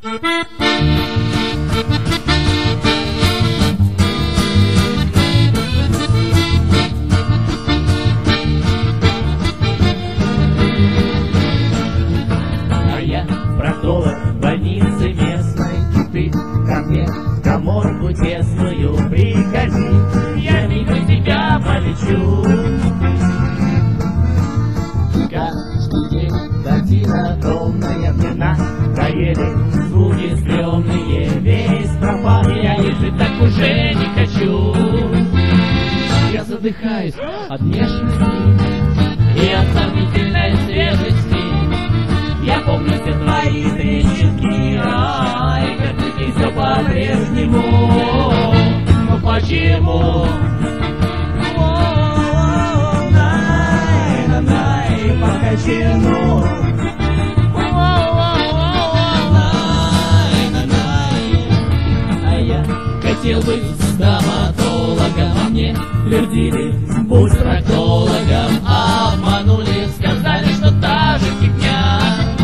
А я проктолог больницы местной, ты ко мне в каморку тесную приходи, я мимо тебя полечу. Каждый день картина томная, мне надоели звуки стрёмные, весь пропал, я жить так уже не хочу. Я задыхаюсь от внешности и от сомнительной свежести. Я помню все твои трещинки, ай, как ты все по-прежнему. Но почему? Най-на-най, по качану. А я хотел быть стоматологом, а мне твердили, будь проктологом. Обманули, сказали, что та же фигня.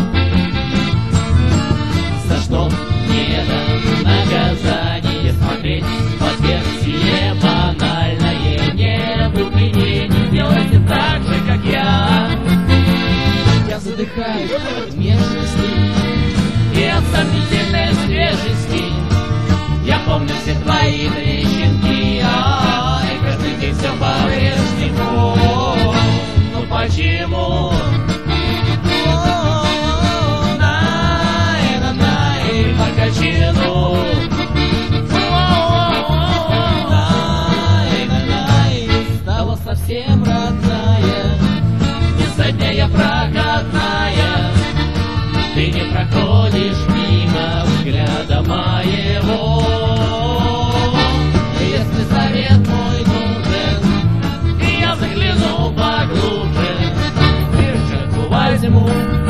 За что мне это наказание? Смотреть под версии банальное. Не выпрямите, не сделайте так же, как я. Я задыхаюсь от нежности и от сомнительной свежести. Я помню все твои трещинки, ай, каждый день все по-прежнему. Но почему? Най-на-най, по качану. Най-на-най, стала совсем родная, изо дня я проходная. Ты не проходишь мимо взгляда моего. Если совет мой нужен, я загляну поглубже. Держи, возьму.